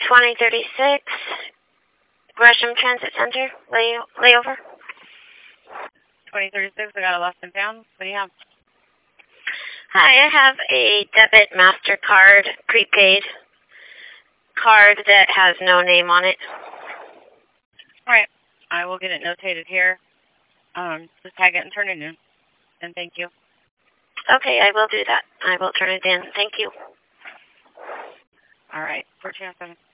2036, Gresham Transit Center, layover. 2036, I got a lost and found. What do you have? Hi, I have a debit MasterCard prepaid card that has no name on it. All right. I will get it notated here. Just tag it and turn it in. And thank you. Okay, I will do that. I will turn it in. Thank you. All right. 1407.